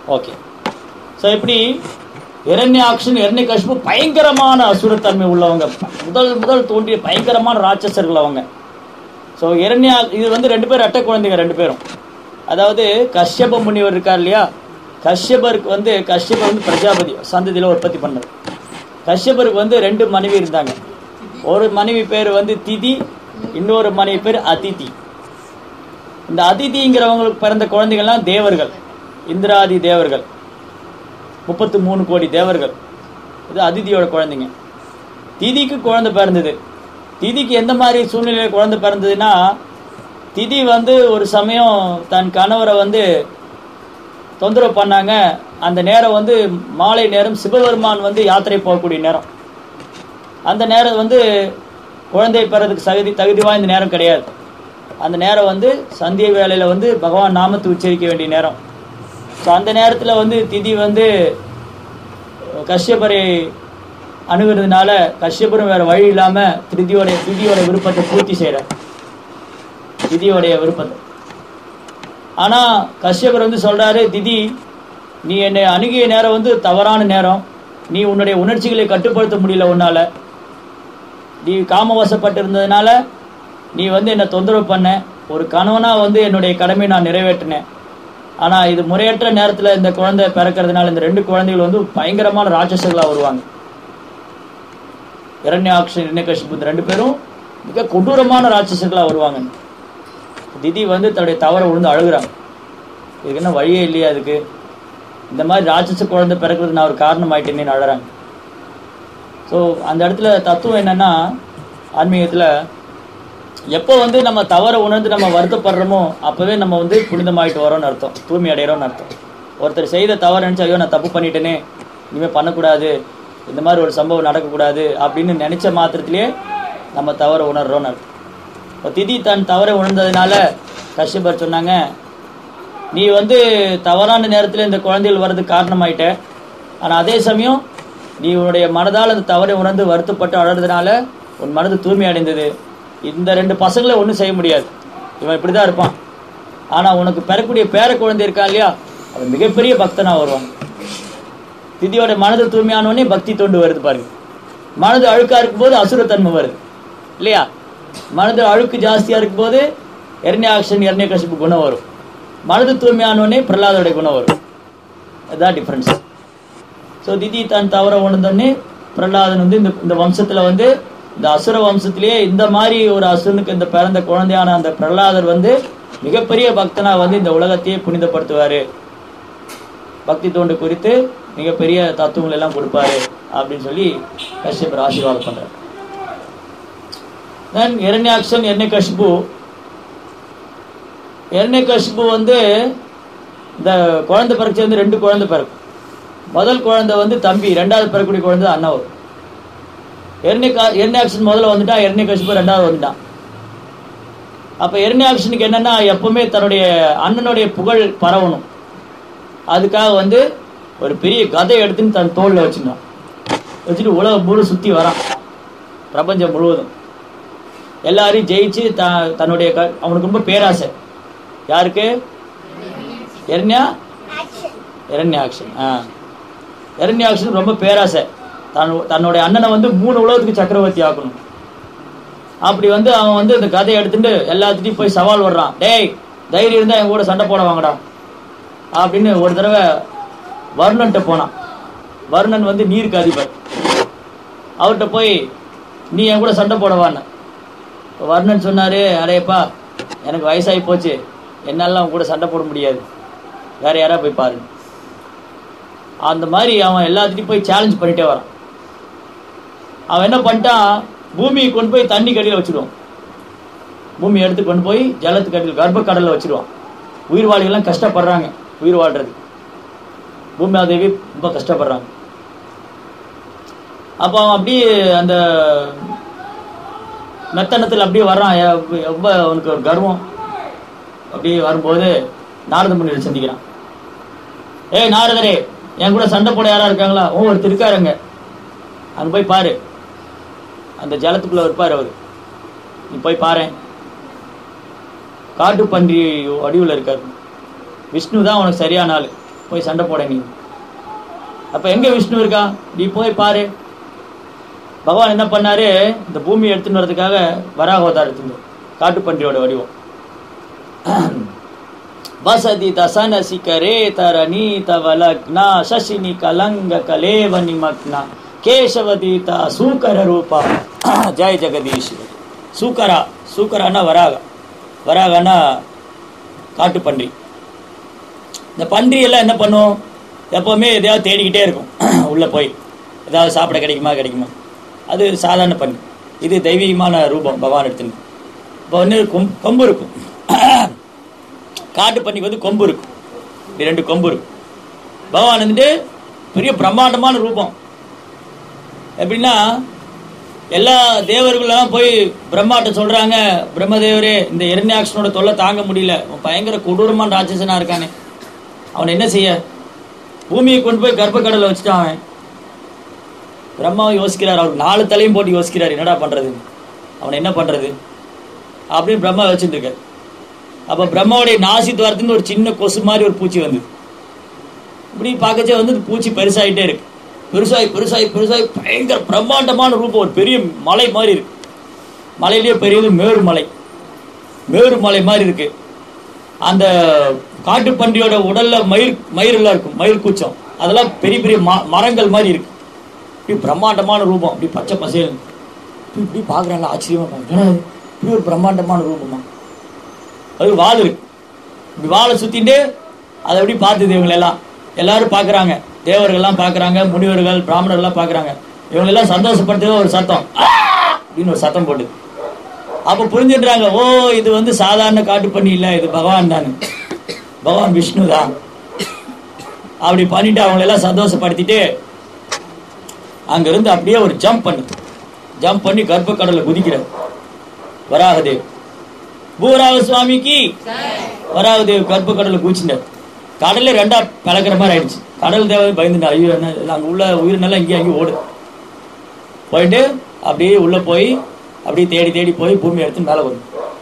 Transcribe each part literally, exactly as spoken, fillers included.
Okay. So இப்படி இரண்யாக்ஷன் இரண்யகசிபு பயங்கரமான அசுரத்தன்மை உள்ளவங்க, முதல் முதல் தோன்றிய பயங்கரமான ராட்சசர்கள் அவங்க. ஸோ இரண்யா இது வந்து ரெண்டு பேரும் அட்டை குழந்தைங்க ரெண்டு பேரும். அதாவது கஷ்யப முனிவர் இருக்கார் இல்லையா, கஷ்யபருக்கு வந்து கஷ்யபர் வந்து பிரஜாபதி சந்ததியில் உற்பத்தி பண்ணது. கஷ்யபருக்கு வந்து ரெண்டு மனைவி இருந்தாங்க. ஒரு மனைவி பேர் வந்து திதி, இன்னொரு மனைவி பேர் அதிதி. இந்த அதிதிங்கிறவங்களுக்கு பிறந்த குழந்தைகள்லாம் தேவர்கள், இந்திராதி தேவர்கள், முப்பத்து மூணு கோடி தேவர்கள். இது அதிதியோட குழந்தைங்க. திதிக்கு குழந்தை பிறந்தது. திதிக்கு எந்த மாதிரி சூழ்நிலையில் குழந்தை பிறந்ததுன்னா, திதி வந்து ஒரு சமயம் தன் கணவரை வந்து தொந்தரவு பண்ணாங்க. அந்த நேரம் வந்து மாலை நேரம், சிவபெருமான் வந்து யாத்திரை போகக்கூடிய நேரம். அந்த நேரம் வந்து குழந்தை பெறதுக்கு தகுதி தகுதி வாய்ந்த நேரம் கிடையாது. அந்த நேரம் வந்து சந்திய வேளையில் வந்து பகவான் நாமத்தை உச்சரிக்க வேண்டிய நேரம். ஸோ அந்த நேரத்தில் வந்து திதி வந்து கஷ்யபரை அணுகிறதுனால கஷ்யபரும் வேறு வழி இல்லாமல் திதியோடைய திதியோட விருப்பத்தை பூர்த்தி செய்கிறார், திதியோடைய விருப்பத்தை. ஆனால் கஷ்யபர் வந்து சொல்கிறாரு, திதி நீ என்னை அணுகிய நேரம் வந்து தவறான நேரம், நீ உன்னுடைய உணர்ச்சிகளை கட்டுப்படுத்த முடியல, உன்னால் நீ காமவசப்பட்டு இருந்ததுனால நீ வந்து என்னை தொந்தரவு பண்ண. ஒரு கணவனாக வந்து என்னுடைய கடமையை நான் நிறைவேற்றினேன். ஆனால் இது முறையற்ற நேரத்தில் இந்த குழந்தை பிறக்கிறதுனால இந்த ரெண்டு குழந்தைகள் வந்து பயங்கரமான ராட்சசர்களாக வருவாங்க. இரண்யாக்ஷன் இரண்யகசிபு இந்த ரெண்டு பேரும் மிக கொடூரமான ராட்சசர்களாக வருவாங்க. திதி வந்து தன்னுடைய தவறை விழுந்து அழுகுறாங்க. இதுக்கு என்ன வழியே இல்லையா, அதுக்கு இந்த மாதிரி ராட்சச குழந்தை பிறக்கிறது நான் ஒரு காரணம் ஆயிட்டேன்னு அழறாங்க. ஸோ அந்த இடத்துல தத்துவம் என்னன்னா, ஆன்மீகத்தில் எப்போ வந்து நம்ம தவறை உணர்ந்து நம்ம வருத்தப்படுறோமோ அப்போவே நம்ம வந்து புனிதமாயிட்டு வரோம்னு அர்த்தம், தூய்மை அடைகிறோம்னு அர்த்தம். ஒருத்தர் செய்த தவறு நினச்சி ஐயோ நான் தப்பு பண்ணிட்டேனே, இனிமேல் பண்ணக்கூடாது, இந்த மாதிரி ஒரு சம்பவம் நடக்கக்கூடாது அப்படின்னு நினச்ச மாத்திரத்திலேயே நம்ம தவறை உணர்றோம்னு அர்த்தம். இப்போ திதி தன் தவறை உணர்ந்ததுனால கஷ்யபர் சொன்னாங்க, நீ வந்து தவறான நேரத்தில் இந்த குழந்தைகள் வர்றதுக்கு காரணமாயிட்ட. ஆனால் அதே சமயம் நீ உன்னுடைய மனதால் அந்த தவறை உணர்ந்து வருத்தப்பட்டு அழறதுனால உன் மனது தூய்மை அடைந்தது. இந்த ரெண்டு பசங்களை ஒன்றும் செய்ய முடியாது, இவன் இப்படி தான் இருப்பான். ஆனால் உனக்கு பெறக்கூடிய பேர குழந்தை இருக்கா இல்லையா, அவன் மிகப்பெரிய பக்தனாக வருவான். திதியோட மனது தூய்மையானவனே பக்தி தொண்டு வருது பாருங்க. மனது அழுக்காக இருக்கும்போது அசுரத்தன்மை வருது இல்லையா. மனது அழுக்கு ஜாஸ்தியாக இருக்கும்போது இரண்யாக்ஷன் இரண்யகசிபு குணம் வரும். மனது தூய்மையானவனே பிரகலாதோடைய குணம் வரும். அதுதான் டிஃப்ரென்ஸ். ஸோ திதி தன் தவற உணர்ந்தோடனே பிரகலாதன் வந்து இந்த இந்த வம்சத்தில் வந்து இந்த அசுர வம்சத்திலேயே இந்த மாதிரி ஒரு அசுரனுக்கு இந்த பிறந்த குழந்தையான அந்த பிரகலாதர் வந்து மிகப்பெரிய பக்தனாக வந்து இந்த உலகத்தையே புனிதப்படுத்துவார், பக்தி தோண்டு குறித்து மிகப்பெரிய தத்துவங்கள் எல்லாம் கொடுப்பாரு அப்படின்னு சொல்லி கஷ்யபர் ஆசீர்வாதம் பண்றார். தென் இரண்யாக்ஷன் இரண்யகசிபு. இரண்யகசிபு வந்து இந்த குழந்தை பிறகு வந்து ரெண்டு குழந்தை பிறக்கும். முதல் குழந்தை வந்து தம்பி, ரெண்டாவது பிறக்கூடிய குழந்தை அண்ணாவு. இரண்யகா இரண்யாக்ஷன் முதல்ல வந்துட்டா, இரண்யகசிபு ரெண்டாவது வந்துட்டான். அப்ப இரண்யாக்ஷனுக்கு என்னன்னா, எப்பவுமே தன்னுடைய அண்ணனுடைய புகழ் பரவணும், அதுக்காக வந்து ஒரு பெரிய கதை எடுத்துன்னு தன் தோளில் வச்சுருந்தான். வச்சுட்டு உலகம் முழு சுற்றி வரான், பிரபஞ்சம் முழுவதும் எல்லாரையும் ஜெயிச்சு த தன்னுடைய க அவனுக்கு ரொம்ப பேராசை. யாருக்கு? இரண்யா இரண்யாக்ஷன். ஆ இரண்யாக்ஷன் ரொம்ப பேராசை. தன் தன்னுடைய அண்ணனை வந்து மூணு உலகத்துக்கு சக்கரவர்த்தி ஆக்கணும். அப்படி வந்து அவன் வந்து இந்த கதையை எடுத்துட்டு எல்லாத்துட்டையும் போய் சவால் வர்றான். டேய், தைரியம் இருந்தால் என் கூட சண்டை போட வாங்கடா அப்படின்னு ஒரு தடவை வருணன்ட்ட போனான். வருணன் வந்து நீருக்கு அதிபர். அவர்கிட்ட போய் நீ என் கூட சண்டை போடவான்னு. வருணன் சொன்னார், அடேப்பா எனக்கு வயசாகி போச்சு, என்னால அவன் கூட சண்டை போட முடியாது, வேற யாராவது போய் பாரு. அந்த மாதிரி அவன் எல்லாத்துட்டையும் போய் சேலஞ்ச் பண்ணிட்டே வரான். அவன் என்ன பண்ணிட்டான், பூமியை கொண்டு போய் தண்ணி கடியில் வச்சுடுவான். பூமி எடுத்து கொண்டு போய் ஜலத்துக்கு அடியில் கர்ப்ப கடலில் வச்சுடுவான். உயிர் வாழிகள்லாம் கஷ்டப்படுறாங்க, உயிர் வாழ்றது. பூமியாதேவி ரொம்ப கஷ்டப்படுறாங்க. அப்போ அவன் அப்படியே அந்த மெத்தனத்தில் அப்படியே வர்றான். ரொம்ப அவனுக்கு ஒரு கர்வம். அப்படியே வரும்போது நாரத முனிவர் சந்திக்கிறான். ஏய் நாரதரே, என் கூட சண்டை போட யாரா இருக்காங்களா? ஓ, ஒருத்தர் இருக்காருங்க, அங்கே போய் பாரு, அந்த ஜலத்துக்குள்ள இருப்பார் அவர், நீ போய் பாரு. காட்டு பன்றி வடிவில் இருக்காரு. விஷ்ணு தான் உனக்கு சரியான ஆள். போய் சண்டை போட நீ. அப்ப எங்க விஷ்ணு இருக்கா? நீ போய் பாரு. பகவான் என்ன பண்ணாரு, இந்த பூமியை எடுத்துன்னு வரதுக்காக வராக அவதாரம் எடுத்துட்டு, காட்டுப்பன்றியோட வடிவம். வசதி தசன சிகரே தரணி தவலக்னா சசினி கலங்க கலேவ நிமக்னா கேசவதீதா சூக்கர ரூபா ஜெய ஜெகதீஸ்வர். சூக்கரா, சூக்கரானா வராக, வராகனா காட்டு பன்றி. இந்த பன்றி எல்லாம் என்ன பண்ணும், எப்பவுமே எதையாவது தேடிக்கிட்டே இருக்கும். உள்ள போய் ஏதாவது சாப்பிட கிடைக்குமா கிடைக்குமா. அது சாதாரண பன்றி. இது தெய்வீகமான ரூபம் பகவான் எடுத்துன்னு. இப்போ வந்து கொம் கொம்பு இருக்கும். காட்டு பன்னிக்கு வந்து கொம்பு இருக்கும், ரெண்டு கொம்பு இருக்கும். பகவான் வந்துட்டு பெரிய பிரம்மாண்டமான ரூபம். எப்படின்னா எல்லா தேவர்களெல்லாம் போய் பிரம்மாட்ட சொல்றாங்க, பிரம்மதேவரே இந்த இரண்யாக்ஷனோட தொல்லை தாங்க முடியல, பயங்கர கொடூரமான ராட்சசனா இருக்கானே, அவன் என்ன செய்ய? பூமியை கொண்டு போய் கர்ப்பக்கடலை வச்சுட்டான் அவன். பிரம்மாவை யோசிக்கிறார், அவர் நாலு தலையும் போட்டு யோசிக்கிறார், என்னடா பண்றது, அவனை என்ன பண்றது அப்படின்னு பிரம்மா வச்சுட்டு இருக்காரு. அப்ப பிரம்மாவுடைய நாசி துவாரத்துன்னு ஒரு சின்ன கொசு மாதிரி ஒரு பூச்சி வந்து இப்படி பார்க்கச்சே வந்து பூச்சி பெருசாயிட்டே இருக்கு. பெருசாகி பெருசாகி பெருசாகி பயங்கர பிரம்மாண்டமான ரூபம், ஒரு பெரிய மலை மாதிரி இருக்கு. மலையிலேயே பெரியது மேரு மலை, மேரு மலை மாதிரி இருக்கு. அந்த காட்டு பன்றியோட உடல்ல மயிர் மயிரெல்லாம் இருக்கும், மயிர் கூச்சம், அதெல்லாம் பெரிய பெரிய மரங்கள் மாதிரி இருக்கு. இப்படி பிரம்மாண்டமான ரூபம், இப்படி பச்சை பசேல். இப்படி பார்க்குறாங்க, ஆச்சரியமா பார்க்குறாங்க, இப்படி ஒரு பிரம்மாண்டமான ரூபமா. அது வால் இருக்கு, இப்படி வாழை சுத்திட்டு அதை எப்படி பார்த்துது இவங்களெல்லாம். எல்லாரும் பார்க்குறாங்க, தேவர்கள்லாம் பார்க்குறாங்க, முனிவர்கள் பிராமணர்கள்லாம் பார்க்குறாங்க. இவங்களெல்லாம் சந்தோஷப்படுத்த ஒரு சத்தம் அப்படின்னு ஒரு சத்தம் போட்டு அப்போ புரிஞ்சுடுறாங்க, ஓ இது வந்து சாதாரண காட்டு பண்ணி இல்லை, இது பகவான் தான், பகவான் விஷ்ணு தான். அப்படி பண்ணிட்டு அவங்களெல்லாம் சந்தோஷப்படுத்திட்டு அங்கிருந்து அப்படியே ஒரு ஜம்ப் பண்ணு ஜம்ப் பண்ணி கர்ப்பக்கடலை குதிக்கிறார் வராகதேவ். பூராக சுவாமிக்கு வராகதேவ் கர்ப்பக்கடலை குதிச்சுட்டார். கடல்ல ரெண்டா பழக்கிற மாதிரி ஆயிடுச்சு. கடல் தேவை பயந்துட்டா, ஐயோ என்ன அங்கே உள்ள உயிரினெல்லாம் இங்கேயும் அங்கேயும் ஓடு. போயிட்டு அப்படியே உள்ள போய் அப்படியே தேடி தேடி போய் பூமி எடுத்து மேலே வரும்.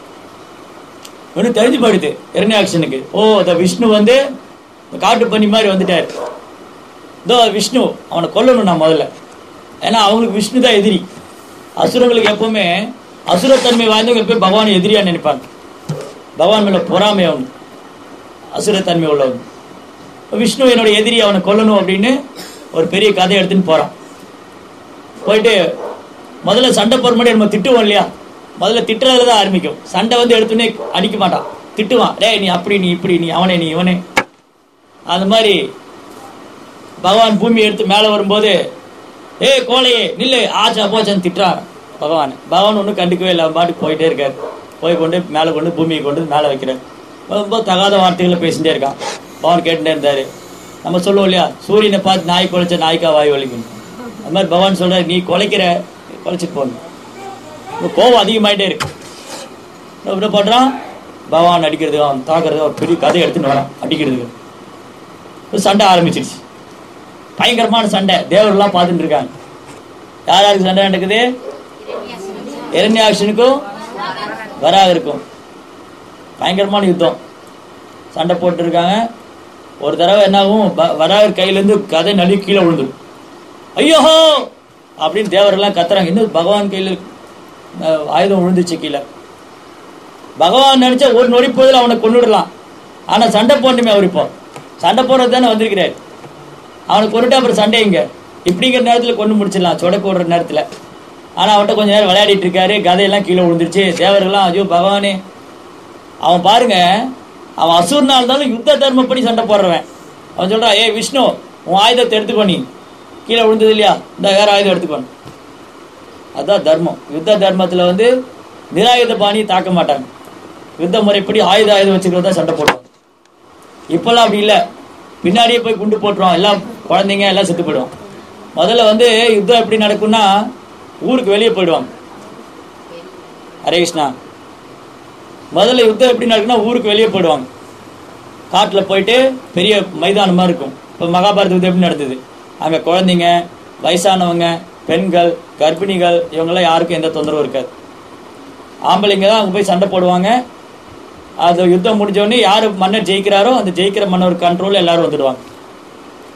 ஒன்றும் தெரிஞ்சு போயிடுது இரண்யாக்ஷனுக்கு, ஓ இந்த விஷ்ணு வந்து காட்டு பண்ணி மாதிரி வந்துட்டார், இதோ விஷ்ணு, அவனை கொல்லணும் நான் முதல்ல. ஏன்னா அவங்களுக்கு விஷ்ணு தான் எதிரி. அசுரங்களுக்கு எப்பவுமே அசுரத்தன்மை வாய்ந்தவங்க போய் பகவானை எதிரியா நினைப்பாங்க. பகவான் மேல பொறாமை அவனு, அசுரத்தன்மை உள்ளவன். விஷ்ணு என்னோட எதிரி, அவனை கொல்லணும் அப்படின்னு ஒரு பெரிய கதையை எடுத்துன்னு போறான். போயிட்டு முதல்ல சண்டை போற முன்னாடி நம்ம திட்டுவோம் இல்லையா, முதல்ல திட்டுறதுல தான் ஆரம்பிக்கும். சண்டை வந்து எடுத்துன்னே அடிக்க மாட்டான், திட்டுவான், டே நீ அப்படி நீ இப்படி நீ அவனே நீ இவனே. அந்த மாதிரி பகவான் பூமி எடுத்து மேலே வரும்போது, ஏ கோலையே நில்லு ஆச்சா போச்சான்னு திட்டுறான் பகவான். பகவான் ஒன்றும் கண்டுக்கவே இல்லை, அவன் பாட்டுக்கு போயிட்டே இருக்காரு. போய் கொண்டு மேலே கொண்டு பூமியை கொண்டு மேலே வைக்கிறார். ரொம்ப தகாத வார்த்தைகளை பேசிட்டே இருக்கான். பகவான் கேட்டுட்டே இருந்தாரு. நம்ம சொல்லுவோம் இல்லையா, சூரியனை பார்த்து நாய் குலைச்ச நாய்க்கா வாய் வலிக்கணும். அது மாதிரி பகவான் சொல்றாரு, நீ குலைக்கிற குலைச்சிட்டு போகணும். கோவம் அதிகமாயிட்டே இருக்கு. என்ன பண்றான், பகவான் அடிக்கிறது அவன் தாக்குறது ஒரு பெரிய கதை எடுத்துன்னு வரான் அடிக்கிறதுக்கு. சண்டை ஆரம்பிச்சிருச்சு, பயங்கரமான சண்டை. தேவர்கள்லாம் பார்த்துட்டு இருக்காங்க. யார் யாருக்கு சண்டை நடக்குது? இரண்யாக்ஷனுக்கும் வராக இருக்கும். பயங்கரமான யுத்தம், சண்டை போட்டு இருக்காங்க. ஒரு தடவை என்ன ஆகும், வராகர் கையிலேருந்து கதை நழுவி கீழே விழுந்துடும். ஐயோஹோ அப்படின்னு தேவரெல்லாம் கத்துறாங்க. இன்னும் பகவான் கையில் ஆயுதம் விழுந்துச்சு கீழே. பகவான் நினைச்சா ஒரு நொடி போதில் அவனை கொண்டுடலாம். ஆனால் சண்டை போடணுமே, அவர் இப்போ சண்டை போடுறது தானே வந்திருக்கிறார். அவனை கொண்டுட்டு அப்புறம் சண்டை இங்க இப்படிங்கிற நேரத்தில் கொண்டு முடிச்சிடலாம், சொடக்கு ஓடுற நேரத்தில். ஆனால் அவன்கிட்ட கொஞ்சம் நேரம் விளையாடிட்டு இருக்காரு, கதையெல்லாம் கீழே விழுந்துருச்சு. தேவர்கள்லாம் ஐயோ பகவானே, அவன் பாருங்க, அவன் அசுரனா இருந்தாலும் யுத்த தர்மப்படி சண்டை போடுறவன். அவன் சொல்றான், ஏ விஷ்ணு உன் ஆயுதத்தை எடுத்துக்கோ, நீ கீழே விழுந்தது இல்லையா, இந்த வேற ஆயுதம் எடுத்துக்கணும். அதுதான் தர்மம். யுத்த தர்மத்தில் வந்து நிராயுத பாணியை தாக்க மாட்டாங்க. யுத்த முறைப்படி ஆயுத ஆயுதம் வச்சுக்கிறதா சண்டை போடுவாங்க. இப்பெல்லாம் அப்படி இல்லை, பின்னாடியே போய் குண்டு போட்டுருவான். எல்லாம் குழந்தைங்க எல்லாம் செத்து போயிடுவான். முதல்ல வந்து யுத்தம் எப்படி நடக்கும்னா, ஊருக்கு வெளியே போயிடுவாங்க. ஹரே கிருஷ்ணா. முதல்ல யுத்தம் எப்படி நடக்குன்னா ஊருக்கு வெளியே போயிடுவாங்க. காட்டில் போயிட்டு பெரிய மைதானமாக இருக்கும். இப்போ மகாபாரத யுத்தம் எப்படி நடந்தது, அங்கே குழந்தைங்க, வயசானவங்க, பெண்கள், கர்ப்பிணிகள், இவங்கெல்லாம் யாருக்கும் எந்த தொந்தரவும் இருக்காது. ஆம்பளைங்க தான் அங்கே போய் சண்டை போடுவாங்க. அது யுத்தம் முடிஞ்சோடனே யார் மன்னர் ஜெயிக்கிறாரோ அந்த ஜெயிக்கிற மன்னர் கண்ட்ரோல் எல்லாரும் வந்துடுவாங்க.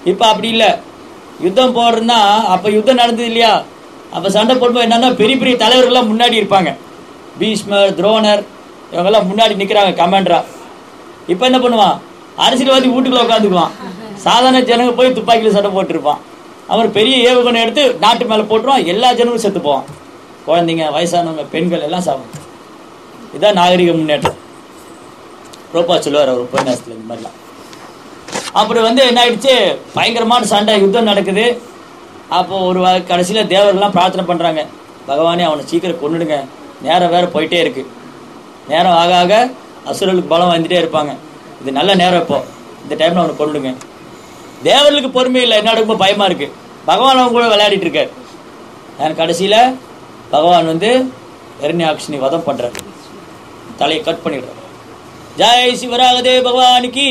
இப்ப அப்படி இல்லை. யுத்தம் போடுறதுன்னா அப்ப யுத்தம் நடந்தது இல்லையா, அப்ப சண்டை போடும்போது என்னன்னா பெரிய பெரிய தலைவர்கள்லாம் முன்னாடி இருப்பாங்க. பீஷ்மர், துரோணர் இவங்கெல்லாம் முன்னாடி நிக்கிறாங்க கமாண்டரா. இப்ப என்ன பண்ணுவான், அரசியல்வாதி வீட்டுக்குள்ள உட்காந்துக்குவான், சாதாரண ஜனங்க போய் துப்பாக்கியில சண்டை போட்டுருப்பான். அவர் பெரிய ஏவுகணை எடுத்து நாட்டு மேல போட்டுருவான், எல்லா ஜனங்களும் செத்து போவான். குழந்தைங்க, வயசானவங்க, பெண்கள் எல்லாம் சாப்பிடும். இதுதான் நாகரிக முன்னேற்றம். ரோப்பா சொல்லுவார் அவர் உபன்யாசத்துல இந்த மாதிரிலாம். அப்படி வந்து என்ன ஆயிடுச்சு, பயங்கரமான சண்டை, யுத்தம் நடக்குது. அப்போ ஒரு கடைசியில தேவர்கள்லாம் பிரார்த்தனை பண்றாங்க, பகவானே அவனை சீக்கிரம் கொண்டுடுங்க, நேரம் வேற போயிட்டே இருக்கு, நேரம் ஆக ஆக அசுரர்களுக்கு பலம் வந்துட்டே இருப்பாங்க, இது நல்ல நேரம், இப்போ இந்த டைம்ல அவனை கொண்டுடுங்க. தேவர்களுக்கு பொறுமை இல்லை, என்ன ரொம்ப பயமா இருக்கு. பகவான் அவங்க கூட விளையாடிட்டு இருக்காரு. நான் கடைசியில பகவான் வந்து ஹிரண்யாக்ஷினி வதம் பண்றாரு, தலையை கட் பண்ணிடுறாரு. ஜெய் சிவராகதே பகவானுக்கு.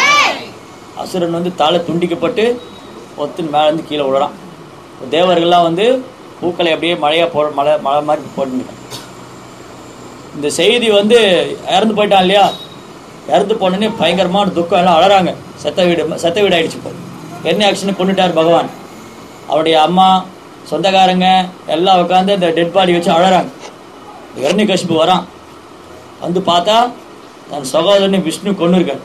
அசுரன் வந்து தலை துண்டிக்கப்பட்டு ஒத்து மேல இருந்து கீழே விடுறான். தேவர்கள்லாம் வந்து பூக்களை அப்படியே மழையா போ மழை மழை மாதிரி போட்டுருக்காங்க. இந்த செய்தி வந்து இறந்து போயிட்டான் இல்லையா, இறந்து போனோடனே பயங்கரமான துக்கம், எல்லாம் அழறாங்க. செத்த வீடு செத்த வீடு ஆயிடுச்சு. இப்போ ஹிரண்யாக்ஷினை கொண்டுட்டார் பகவான். அவருடைய அம்மா, சொந்தக்காரங்க எல்லாம் உட்காந்து இந்த டெட் பாடி வச்சு அழறாங்க. ஹிரண்யகசிபு வரான், வந்து பார்த்தா தன் சகோதரனை விஷ்ணு கொண்டு இருக்காரு.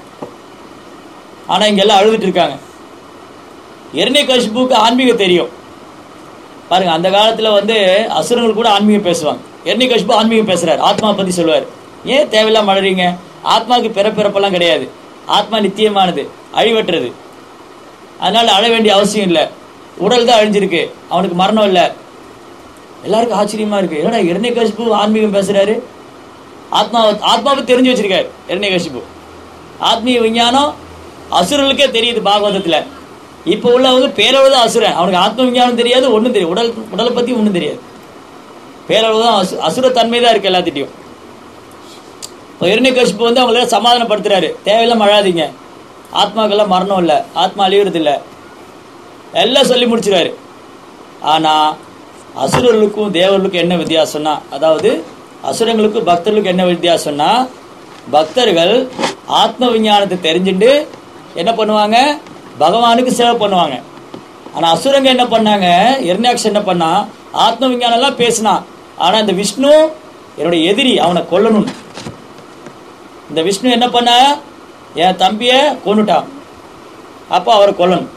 ஆனா இங்க எல்லாம் அழுதுட்டு இருக்காங்க. ஹிரண்யகசிபுக்கு ஆன்மீகம் தெரியும் பாருங்க. அந்த காலத்துல வந்து அசுரங்கள் கூட ஆன்மீகம் பேசுவாங்க. ஹிரண்யகசிபு ஆன்மீகம் பேசுறாரு, ஆத்மா பத்தி சொல்லுவார். ஏன் தேவையில்லாம அழறீங்க, ஆத்மாவுக்கு பிறப்பிறப்பெல்லாம் கிடையாது, ஆத்மா நித்தியமானது, அழிவற்றது, அதனால அழ வேண்டிய அவசியம் இல்லை, உடல் தான் அழிஞ்சிருக்கு, அவனுக்கு மரணம் இல்லை. எல்லாருக்கும் ஆச்சரியமா இருக்கு, ஏன்னா ஹிரண்யகசிபு ஆன்மீகம் பேசுறாரு, ஆத்மா ஆத்மாவை தெரிஞ்சு வச்சிருக்காரு ஹிரண்யகசிபு. ஆத்மீக விஞ்ஞானம் அசுரர்களுக்கே தெரியுது பாகவதத்துல. இப்ப உள்ளவங்க பேரளவுதான் அசுரன், அவனுக்கு ஆத்ம விஞ்ஞானம் தெரியாது, ஒன்றும் தெரியும், உடல் உடலை பத்தி ஒன்றும் தெரியாது. பேரளவுதான் அசு அசுர தன்மை தான் இருக்கு எல்லாத்திட்டையும். இப்போ ஹிரண்யகசிபு வந்து அவங்கள சமாதானப்படுத்துறாரு, தேவையில்லாம அழாதீங்க, ஆத்மாக்கெல்லாம் மரணம் இல்லை, ஆத்மா அழிவுறது இல்லை, எல்லாம் சொல்லி முடிச்சுறாரு. ஆனா அசுரர்களுக்கும் தேவர்களுக்கும் என்ன வித்தியாசம்னா, அதாவது அசுரங்களுக்கும் பக்தர்களுக்கும் என்ன வித்தியாசம்னா, பக்தர்கள் ஆத்ம விஞ்ஞானத்தை தெரிஞ்சுட்டு என்ன பண்ணுவாங்க, பகவானுக்கு சேவை பண்ணுவாங்க. ஆனா அசுரங்க என்ன பண்ணாங்க, ஹிரண்யாக்ஷ் என்ன பண்ணா, ஆத்ம விஞ்ஞானம் எல்லாம் பேசினா, ஆனா இந்த விஷ்ணு என்னுடைய எதிரி, அவனை கொல்லணும். இந்த விஷ்ணு என்ன பண்ண, என் தம்பிய கொண்டுட்டான், அப்போ அவரை கொல்லணும்.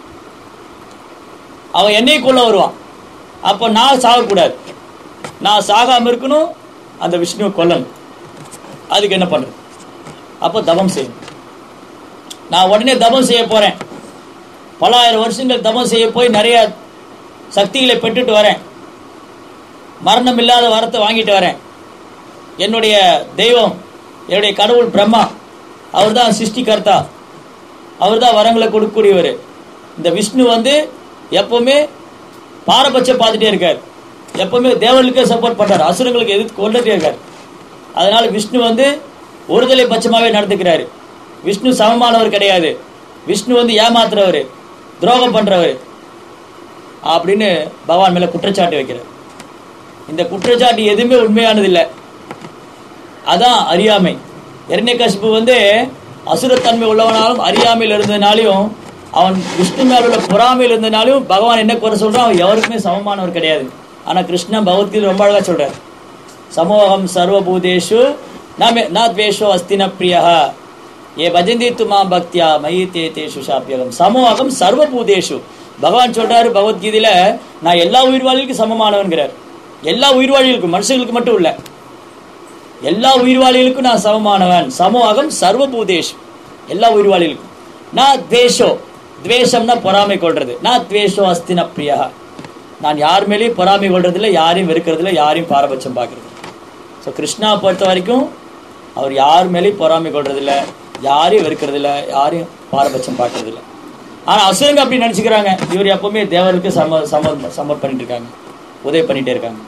அவன் என்னையும் கொல்ல வருவான், அப்போ நான் சாகக்கூடாது, நான் சாகாம இருக்கணும், அந்த விஷ்ணுவை கொல்லணும். அதுக்கு என்ன பண்றது, அப்போ தபம் செய்யணும். நான் உடனே தபம் செய்ய போறேன், பல ஆயிரம் வருஷங்கள் தபம் செய்ய போய் நிறைய சக்திகளை பெற்றுட்டு வரேன், மரணம் இல்லாத வரத்தை வாங்கிட்டு வரேன். என்னுடைய தெய்வம், என்னுடைய கடவுள் பிரம்மா, அவர் தான் சிருஷ்டிகர்த்தா, அவர் தான் வரங்களை கொடுக்கக்கூடியவர். இந்த விஷ்ணு வந்து எப்பவுமே பாரபட்சம் பார்த்துட்டே இருக்கார், எப்பவுமே தேவர்களுக்கே சப்போர்ட் பண்றாரு, அசுரங்களுக்கு எதிர்த்து கொண்டுட்டே இருக்காரு. அதனால விஷ்ணு வந்து ஒருதலை பட்சமாவே நடந்துக்கிறாரு. விஷ்ணு சமமானவர் கிடையாது, விஷ்ணு வந்து ஏமாத்துறவர், துரோகம் பண்றவர் அப்படின்னு பகவான் மேல குற்றச்சாட்டு வைக்கிறார். இந்த குற்றச்சாட்டு எதுவுமே உண்மையானது இல்லை, அதான் அறியாமை. ஹிரண்யகசிபு வந்து அசுரத்தன்மை உள்ளவனாலும் அறியாமையில் இருந்ததுனாலையும், அவன் விஷ்ணு மேல உள்ள பொறாமையில் இருந்ததுனாலையும் பகவான் என்ன குறை சொல்றான், அவன் எவருக்குமே சமமானவர் கிடையாது. ஆனா கிருஷ்ணன் பகவத்கீதை ரொம்ப அழகா சொல்றார், சமோகம் சர்வபூதேஷு ந துவேஷோ அஸ்தின பிரியா ஏ பஜந்தி துமா பக்தியா மயி தே தேஷு சாப்பியகம். சமோகம் சர்வபூதேஷு, பகவான் சொல்றாரு பகவத்கீதையில, நான் எல்லா உயிர்வாளிகளுக்கும் சமமானவன்கிறார். எல்லா உயிர்வாளிகளுக்கும், மனுஷங்களுக்கு மட்டும் இல்ல, எல்லா உயிர்வாளிகளுக்கும் நான் சமமானவன். சமோகம் சர்வபூதேஷு, எல்லா உயிர்வாளிகளுக்கும். நான் துவேஷோ, துவேஷம்னா பொறாமை கொள்றது, நான் துவேஷோ அஸ்தின பிரியா, நான் யார் மேலேயும் பொறாமை கொள்றது இல்லை, யாரையும் வெறுக்கிறது இல்லை, யாரையும் பாரபட்சம் பார்க்கறது. ஸோ கிருஷ்ணா பொறுத்த வரைக்கும் அவர் யார் மேலேயும் பொறாமை கொள்றது இல்லை, யாரையும் வெறுக்கிறது இல்லை, யாரையும் பாரபட்சம் பார்க்கறது இல்லை. ஆனா அசுரங்க அப்படி நினைச்சுக்கிறாங்க, இவர் எப்பவுமே தேவருக்கு சம சம சமர் பண்ணிட்டு இருக்காங்க, உதவி பண்ணிட்டே இருக்காங்க.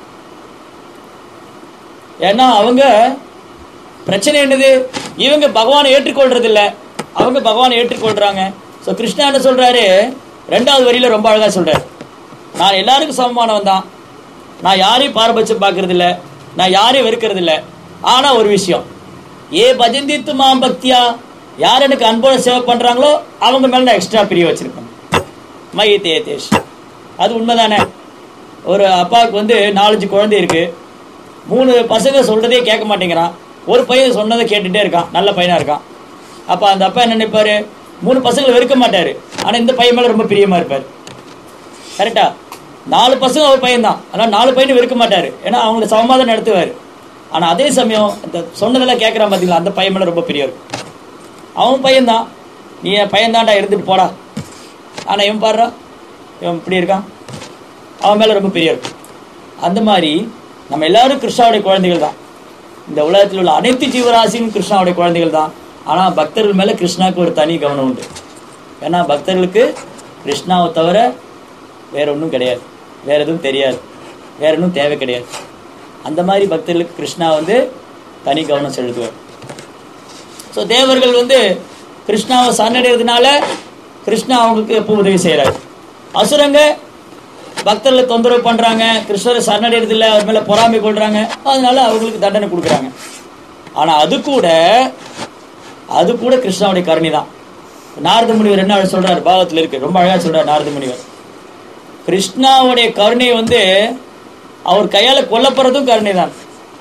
ஏன்னா அவங்க பிரச்சனை என்னது, இவங்க பகவானை ஏற்றுக்கொள்றது இல்லை, அவங்க பகவானை ஏற்றுக்கொள்றாங்க. ஸோ கிருஷ்ணா என்ன சொல்றாரு, ரெண்டாவது வரியில ரொம்ப அழகா சொல்றாரு, நான் எல்லாருக்கும் சமமானவன் தான், நான் யாரையும் பாரபட்சம் பார்க்கறது இல்லை, நான் யாரையும் வெறுக்கிறது இல்லை. ஆனா ஒரு விஷயம், ஏ பஜந்தித்து மாம் பக்தியா, யார் எனக்கு அன்போட சேவை பண்றாங்களோ அவங்க மேல நான் எக்ஸ்ட்ரா பிரிய வச்சிருக்கேன். மயி தேதேஷ். அது உண்மைதானே? ஒரு அப்பாவுக்கு வந்து நாலஞ்சு குழந்தை இருக்கு, மூணு பசங்க சொல்றதே கேட்க மாட்டேங்கிறான், ஒரு பையன் சொன்னதை கேட்டுட்டே இருக்கான், நல்ல பையனா இருக்கான். அப்ப அந்த அப்பா என்ன நினைப்பாரு? மூணு பசங்களை வெறுக்க மாட்டாரு, ஆனா இந்த பையன் மேல ரொம்ப பிரியமா இருப்பாரு. கரெக்டா? நாலு பசங்க ஒரு பையன் தான், ஆனால் நாலு பையனை வெறுக்க மாட்டாரு, ஏன்னா அவங்களை சமமாதான் நடத்துவார். ஆனா அதே சமயம் இந்த சொன்னதெல்லாம் கேட்கறான் பாத்தீங்களா, அந்த பையன் மேல ரொம்ப பிரியம் இருக்கும். அவன் பையன்தான், நீ என் பையன் தான்டா இருந்துட்டு போடா. ஆனா இவன் பாடுறா, இவன் இப்படி இருக்கான், அவன் மேல ரொம்ப பிரியம் இருக்கும். அந்த மாதிரி நம்ம எல்லாரும் கிருஷ்ணாவுடைய குழந்தைகள் தான். இந்த உலகத்தில் உள்ள அனைத்து ஜீவராசியும் கிருஷ்ணாவுடைய குழந்தைகள் தான். ஆனா பக்தர்கள் மேல கிருஷ்ணாவுக்கு ஒரு தனி கவனம் உண்டு. ஏன்னா பக்தர்களுக்கு கிருஷ்ணாவை தவிர வேற ஒன்றும் கிடையாது, வேற எதுவும் தெரியாது, வேற ஒன்றும் தேவை கிடையாது. அந்த மாதிரி பக்தர்களுக்கு கிருஷ்ணா வந்து தனி கவனம் செலுத்துவார். ஸோ தேவர்கள் வந்து கிருஷ்ணாவை சரணடைறதுனால கிருஷ்ணா அவங்களுக்கு எப்போ உதவி செய்யறாரு. அசுரங்க பக்தர்களை தொந்தரவு பண்றாங்க, கிருஷ்ணரை சரணடைறது இல்லை, அவர் மேல பொறாமை கொள்றாங்க, அதனால அவங்களுக்கு தண்டனை கொடுக்குறாங்க. ஆனா அது கூட அது கூட கிருஷ்ணாவுடைய கருணை தான். நாரத முனிவர் என்ன சொல்றாரு, பாகத்துல இருக்கு, ரொம்ப அழகா சொல்றாரு நாரத முனிவர். கிருஷ்ணாவுடைய கருணை வந்து அவர் கையால கொல்லப்படுறதும் கருணை தான்,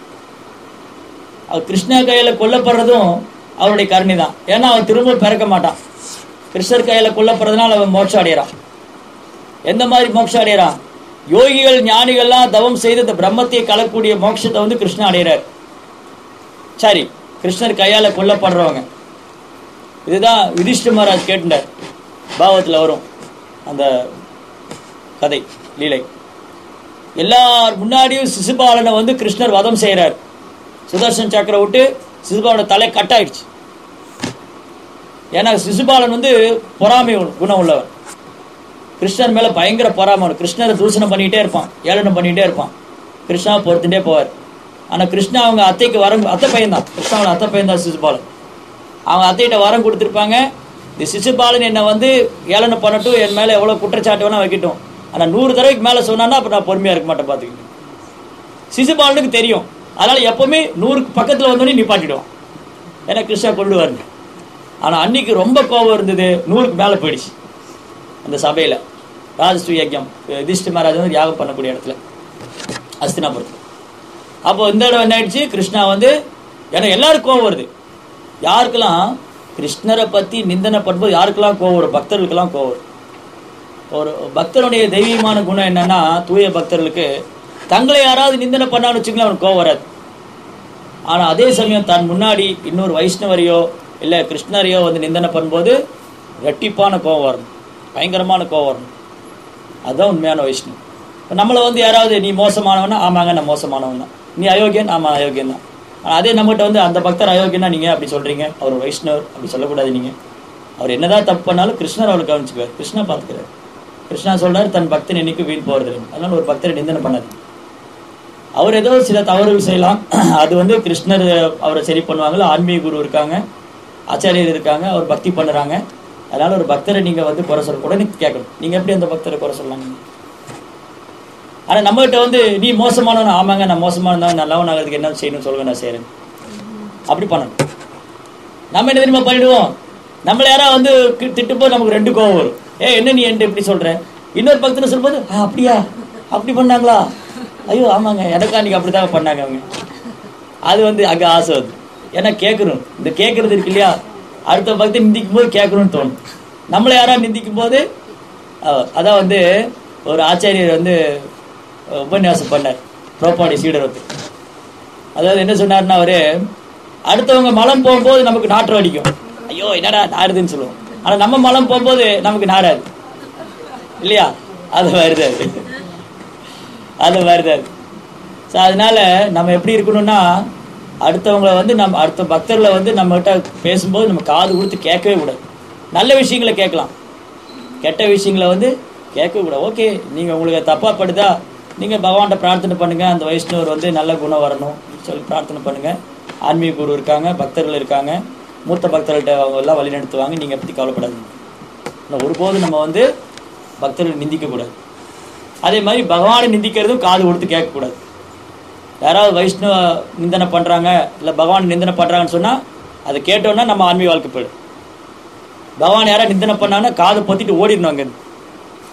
அவர் கிருஷ்ணா கையால கொல்லப்படுறதும் அவருடைய கருணை தான். ஏன்னா அவன் திரும்ப பிறக்க மாட்டான். கிருஷ்ணர் கையால கொல்லப்படுறதுனால அவன் மோட்சம் அடைகிறான். எந்த மாதிரி மோட்சம் அடைகிறான்? யோகிகள் ஞானிகள்லாம் தவம் செய்து இந்த பிரம்மத்தை கலக்கூடிய மோட்சத்தை வந்து கிருஷ்ணன் அடைகிறார். சரி, கிருஷ்ணர் கையால கொல்லப்படுறவங்க, இதுதான் யுதிஷ்டிர மகாராஜ் கேட்டார், பாகவத்தில் வரும் அந்த கதை லீலை. எல்லார் முன்னாடியும் சிசுபாலனை வந்து கிருஷ்ணர் வதம் செய்யறார். சுதர்சன் சக்கரை விட்டு சிசுபாலனோட தலை கட்டாயிடுச்சு. ஏன்னா சிசுபாலன் வந்து பொறாமை குணம் உள்ளவர், கிருஷ்ணர் மேல பயங்கர பொறாமை. கிருஷ்ணரை தூஷணம் பண்ணிட்டே இருப்பான், ஏளனம் பண்ணிட்டே இருப்பான், கிருஷ்ணாவை பொறுத்துட்டே போவார். ஆனா கிருஷ்ணா அவங்க அத்தைக்கு வரம், அத்தை பையன் தான், கிருஷ்ணாவோட அத்தை பையன் தான் சிசுபாலன். அவங்க அத்தைகிட்ட வரம் கொடுத்துருப்பாங்க, இந்த சிசுபாலன் என்னை வந்து ஏளனம் பண்ணட்டும், என் மேல எவ்வளவு குற்றச்சாட்டு வேணா வைக்கட்டும், ஆனா நூறு தடவைக்கு மேல சொன்னான்னா அப்ப நான் பொறுமையா இருக்க மாட்டேன் பாத்துக்கிட்டு. சிசுபாலனுக்கு தெரியும், அதனால எப்பவுமே நூறுக்கு பக்கத்துல வந்தோடனே நிப்பாட்டிடுவான், ஏன்னா கிருஷ்ணா கொள்ளுவார். ஆனா அன்னைக்கு ரொம்ப கோபம் இருந்தது, நூறுக்கு மேல போயிடுச்சு. அந்த சபையில ராஜஸ்ரீ யஜ்யம், யுதிஷ்டிர மகாராஜ் வந்து யாகம் பண்ணக்கூடிய இடத்துல அஸ்தினாபுரத்தில். அப்போ இந்த இடம் என்ன ஆயிடுச்சு, கிருஷ்ணா வந்து, ஏன்னா எல்லாருக்கும் கோவம் வருது. யாருக்கெல்லாம் கிருஷ்ணரை பத்தி நிந்தனை பண்ணும்போது யாருக்கெல்லாம் கோவம் வரும்? பக்தர்களுக்கெல்லாம் கோவம் வரும். ஒரு பக்தருடைய தெய்வீகமான குணம் என்னன்னா, தூய பக்தர்களுக்கு தங்களை யாராவது நிந்தனை பண்ணான்னு வச்சுக்கலாம், அவனுக்கு கோவம் வராது. ஆனா அதே சமயம் தன் முன்னாடி இன்னொரு வைஷ்ணவரையோ இல்ல கிருஷ்ணரையோ வந்து நிந்தனை பண்ணும்போது ரெட்டிப்பான கோவம் வரணும், பயங்கரமான கோவம் வரணும். அதுதான் உண்மையான வைஷ்ணவம். இப்போ நம்மளை வந்து யாராவது நீ மோசமானவனா, ஆமாங்க நான் மோசமானவன் தான், நீ அயோக்கியன், ஆமா அயோக்கியன் தான். அதே நம்மகிட்ட வந்து அந்த பக்தர் அயோக்கியனா நீங்க அப்படி சொல்றீங்க, அவர் வைஷ்ணவர், அப்படி சொல்லக்கூடாது. நீங்க அவர் என்னதான் தப்பு பண்ணாலும் கிருஷ்ணர் அவரை கவனிச்சுக்குவார், கிருஷ்ணா பார்த்துக்கிறார். கிருஷ்ணா சொல்றாரு, தன் பக்தன் என்னைக்கு வீண் போறது. அதனால ஒரு பக்தரை நிந்தனை பண்ணாது. அவர் ஏதோ சில தவறுகள் செய்யலாம், அது வந்து கிருஷ்ணர் அவரை சரி பண்ணுவாங்கல்ல. ஆன்மீக குரு இருக்காங்க, ஆச்சாரியர் இருக்காங்க, அவர் பக்தி பண்ணுறாங்க. அதனால ஒரு பக்தரை நீங்க வந்து குறை சொல்ல கூட கேட்கணும், நீங்க எப்படி அந்த பக்தரை குறை சொல்லலாம்? நீங்க ஆனா நம்மகிட்ட வந்து நீ மோசமானவன், ஆமாங்க நான் மோசமானவன், நல்லவன் ஆகிறதுக்கு என்ன செய்யணும்னு சொல்லுங்க, நான் செய்யறேன், அப்படி பண்ணணும். நம்ம என்ன தெரியுமா பண்ணிடுவோம், நம்மள யாராவது வந்து திட்டுப்போது நமக்கு ரெண்டு கோவம் வரும். ஏ என்ன நீ என்ன இப்படி சொல்ற? இன்னொரு பக்தனை சொல்லும்போது அப்படியா, அப்படி பண்ணாங்களா, ஐயோ ஆமாங்க எனக்கா நீங்க அப்படித்தான் பண்ணாங்க அவங்க. அது வந்து அங்க ஆசை வருது, ஏன்னா கேட்கணும். இந்த கேட்கறது இருக்கு இல்லையா, அடுத்த பக்தன் நிந்திக்கும் போது கேட்கணும்னு தோணும். நம்மளை யாராவது நிந்திக்கும் போது, அதான் வந்து ஒரு ஆச்சாரியர் வந்து உபன்யாசம் பண்ணார், புரோபாடி சீடர் வந்து. அதாவது என்ன சொன்னார்னா, அவரு அடுத்தவங்க மலம் போகும்போது நமக்கு நாற்றம் அடிக்கும், ஐயோ என்னடா நாருதுன்னு சொல்லுவோம். ஆனா நம்ம மலம் போகும்போது நமக்கு நாராது இல்லையா, அது வருதாது, அது வருதாது. ஸோ அதனால நம்ம எப்படி இருக்கணும்னா, அடுத்தவங்களை வந்து நம்ம அடுத்த பக்தர்களை வந்து நம்மகிட்ட பேசும்போது நம்ம காது கொடுத்து கேட்கவே கூடாது. நல்ல விஷயங்களை கேட்கலாம், கெட்ட விஷயங்களை வந்து கேட்கவே கூடாது. ஓகே, நீங்கள் உங்களுக்கு தப்பாக படுதா, நீங்கள் பகவான்கிட்ட பிரார்த்தனை பண்ணுங்கள், அந்த வைஷ்ணவர் வந்து நல்ல குணம் வரணும் சொல்லி பிரார்த்தனை பண்ணுங்கள். ஆன்மீக குரு இருக்காங்க, பக்தர்கள் இருக்காங்க, மூத்த பக்தர்கள்ட்ட அவங்க எல்லாம் வழி நடத்துவாங்க, நீங்கள் பற்றி கவலைப்படாதீங்க. ஆனால் ஒருபோதும் நம்ம வந்து பக்தர்கள் நிந்திக்கக்கூடாது. அதே மாதிரி பகவானை நிந்திக்கிறதும் காது கொடுத்து கேட்கக்கூடாது. யாராவது வைஷ்ணவ நிந்தனை பண்ணுறாங்க இல்லை பகவான் நிந்தனை பண்ணுறாங்கன்னு சொன்னால் அதை கேட்டோன்னா நம்ம ஆன்மீக வாழ்க்கை போயிடும். பகவான் யாராவது நிந்தனை பண்ணாங்கன்னா காதை பொத்திட்டு ஓடிடணும் அங்கேருந்து.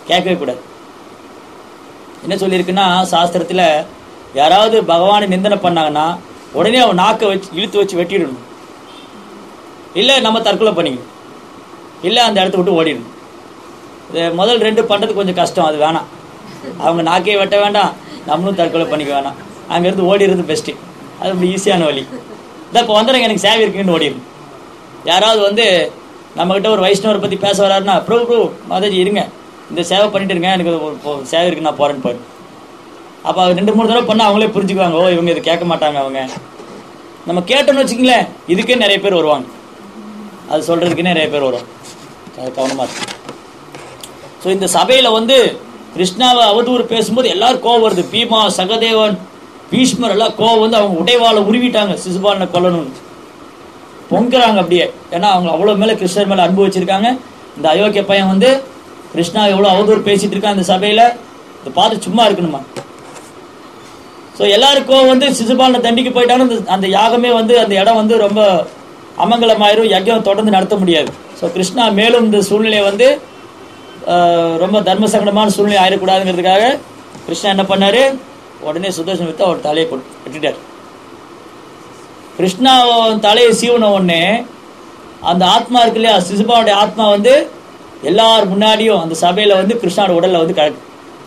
கேட்கவே கூடாது. என்ன சொல்லியிருக்குன்னா சாஸ்திரத்துல, யாராவது பகவானை நிந்தனை பண்ணாங்கன்னா உடனே அவன் நாக்கை வச்சு இழுத்து வச்சு வெட்டிடணும், இல்லை நம்ம தற்கொலை பண்ணிக்கணும், இல்லை அந்த இடத்த விட்டு ஓடிடணும். இது முதல் ரெண்டு பண்ணுறது கொஞ்சம் கஷ்டம், அது வேணாம். அவங்க நாக்கையை வெட்ட வேண்டாம், நம்மளும் தற்கொலை பண்ணிக்க வேணாம், அங்கேருந்து ஓடிடுறது பெஸ்ட்டு. அது அப்படி ஈஸியான வழி. இதான் இப்போ வந்துடுங்க எனக்கு சேவை இருக்குன்னு ஓடிடும். யாராவது வந்து நம்மக்கிட்ட ஒரு வைஷ்ணவரை பற்றி பேச வராருன்னா, ப்ரோ ப்ரோ மாதாஜி இருங்க, இந்த சேவை பண்ணிட்டு இருங்க, எனக்கு ஒரு சேவை இருக்கு, நான் போகிறேன்னு போயிடும். அப்போ ரெண்டு மூணு தடவை பண்ணால் அவங்களே புரிஞ்சுக்குவாங்க, ஓ இவங்க இதை கேட்க மாட்டாங்க. அவங்க நம்ம கேட்டோன்னு வச்சுங்களேன், இதுக்கே நிறைய பேர் வருவாங்க, அது சொல்கிறதுக்கே நிறைய பேர் வருவாங்க. அது கவனமாக இருக்கு. ஸோ இந்த சபையில் வந்து கிருஷ்ணாவை அவதூறு பேசும்போது எல்லாரும் கோவம் வருது. பீமா, சகதேவன், பீஷ்மர் எல்லாம் கோவம் வந்து அவங்க உடைவாளை உருவிட்டாங்க, சிசுபாலனை கொல்லணும்னு பொங்குறாங்க அப்படியே. ஏன்னா அவங்க அவ்வளோ மேலே கிருஷ்ணர் மேலே அன்பு வச்சிருக்காங்க. இந்த அயோக்கிய பையன் வந்து கிருஷ்ணா எவ்வளோ அவதூறு பேசிட்டு இருக்கான் அந்த சபையில், இதை பார்த்து சும்மா இருக்கணுமா? ஸோ எல்லாருக்கும் வந்து சிசுபாலனை தண்டிக்க போயிட்டாலும் அந்த யாகமே வந்து அந்த இடம் வந்து ரொம்ப அமங்கலமாயிரும், யஜ்யம் தொடர்ந்து நடத்த முடியாது. ஸோ கிருஷ்ணா மேலும் இந்த சூழ்நிலையை வந்து ரொம்ப தர்ம சங்கடமான சூழ்நிலை ஆயிடக்கூடாதுங்கிறதுக்காக கிருஷ்ணா என்ன பண்ணாரு, உடனே சுதர்சன வித்து அவர் தலையை வெட்டிட்டார். கிருஷ்ணா தலையை சீவன உடனே அந்த ஆத்மா இருக்கு இல்லையா, சிசுபானுடைய ஆத்மா வந்து எல்லார் முன்னாடியும் அந்த சபையில வந்து கிருஷ்ணாவோட உடல்ல வந்து கலக்கு.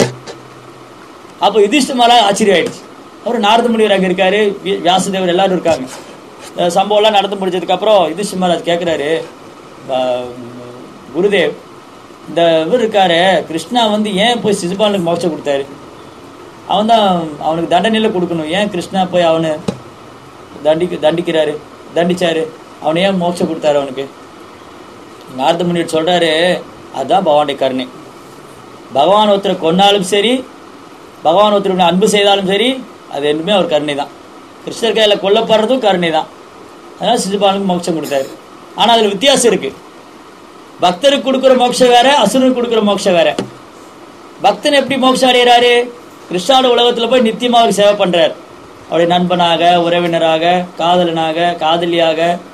அப்போ யுதிஷ்டிரமால ஆச்சரியம் ஆயிடுச்சு. அவர் நாரத முனிவர் அங்கே இருக்காரு, வியாசதேவர் எல்லாரும் இருக்காங்க. சம்பவம்லாம் நடந்து முடிச்சதுக்கு அப்புறம் யுதிஷ்டிர மகாராஜ் கேட்கிறாரு, குருதேவ் இந்த இவர் இருக்காரு கிருஷ்ணா வந்து ஏன் போய் சிசுபாலனுக்கு மோட்சம் கொடுத்தாரு? அவன் தான் அவனுக்கு தண்டனையில கொடுக்கணும், ஏன் கிருஷ்ணா போய் அவனை தண்டிக்க தண்டிக்கிறாரு தண்டிச்சாரு அவனை ஏன் மோட்சம் கொடுத்தாரு அவனுக்கு? நாரத முனிவர் சொல்றாரு, அதுதான் பகவானுடைய கருணை. பகவான் ஒருத்தரை கொன்னாலும் சரி, பகவான் ஒருத்தருக்கு அன்பு செய்தாலும் சரி, அது ரெண்டுமே அவர் கருணை தான். கிருஷ்ணர் கையில் கொல்லப்படுறதும் கருணை தான். அதனால சிசுபாலனுக்கு மோட்சம் கொடுத்தாரு. ஆனால் அதில் வித்தியாசம் இருக்கு. பக்தருக்கு கொடுக்குற மோட்சம் வேற, அசுரனுக்கு கொடுக்குற மோட்சம் வேற. பக்தன் எப்படி மோட்சம் அடைகிறாரு? கிருஷ்ணாவோட உலகத்தில் போய் நித்தியமாக அவர் சேவை பண்றாரு. அவருடைய நண்பனாக, உறவினராக, காதலனாக, காதலியாக,